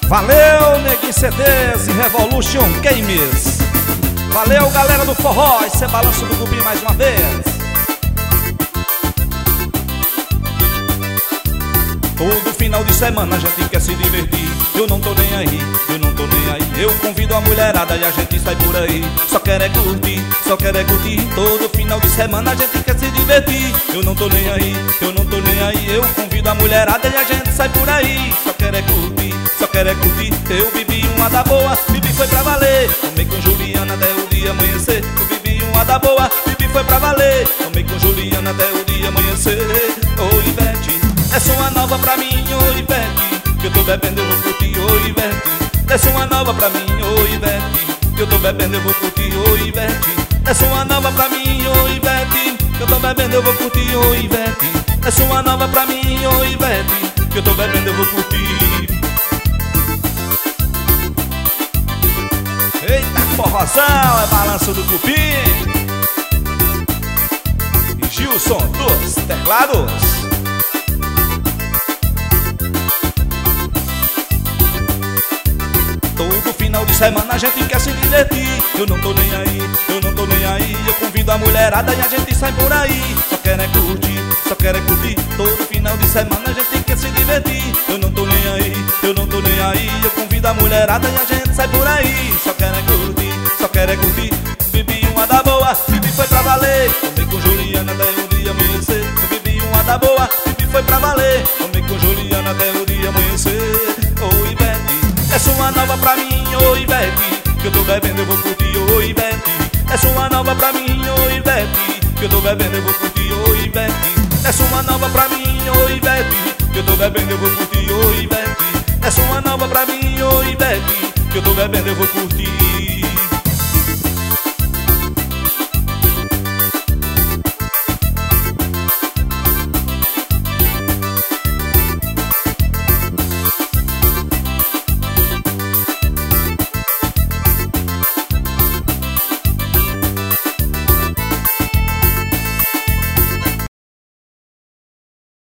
Valeu, Neguinho CDs e Revolution Games. Valeu, galera do forró, esse é Balanço do Cupim mais uma vez. Todo final de semana a gente quer se divertir. Eu não tô nem aí, eu não tô nem aí. Eu convido a mulherada e a gente sai por aí. Só quer é curtir, só quer é curtir. Todo final de semana a gente quer se divertir. Eu não tô nem aí, eu não tô nem aí. Eu convido a mulherada e a gente sai por aí. Só quer é curtir, só quer é curtir. Eu bebi uma da boa, bebi foi pra valer. Tomei com Juliana até o dia amanhecer. Eu bebi uma da boa, bebi foi pra valer. Tomei com Juliana até o dia amanhecer. Ô Ivete, desce uma nova pra mim, ô Ivete, que eu tô bebendo, eu vou curtir, ô Ivete. Desce uma nova pra mim, ô Ivete, que eu tô bebendo, eu vou curtir, ô Ivete. Desce uma nova pra mim, ô Ivete, que eu tô bebendo, eu vou curtir, ô Ivete. Desce uma nova pra mim, ô Ivete, que eu tô bebendo, eu vou curtir. Eita, forrozão, é Balanço do Cupim. E Gilson dos teclados. Todo final de semana a gente quer se divertir. Eu não tô nem aí, eu não tô nem aí. Eu convido a mulherada e a gente sai por aí. Só quer é curtir, só quer é curtir. Todo final de semana a gente quer se divertir. Eu não tô nem aí, eu não tô nem aí. Eu convido a mulherada e a gente sai por aí. Só quer é curtir, só quer é curtir. Bebi uma da boa, bebi foi pra valer. Tomei com Juliana até o dia amanhecer. Eu bebi uma da boa, bebi foi pra valer. Tomei com Juliana até o dia amanhecer. Ô Ivete, desce uma nova pra mim, ô Ivete, que eu tô bebendo, eu vou curtir, ô Ivete. Desce uma nova pra mim, ô Ivete, que eu tô bebendo, eu vou curtir, ô Ivete. Desce uma nova pra mim, ô Ivete, que eu tô bebendo, eu vou curtir, ô Ivete. Desce uma nova pra mim, ô Ivete, que eu tô bebendo, eu vou curtir.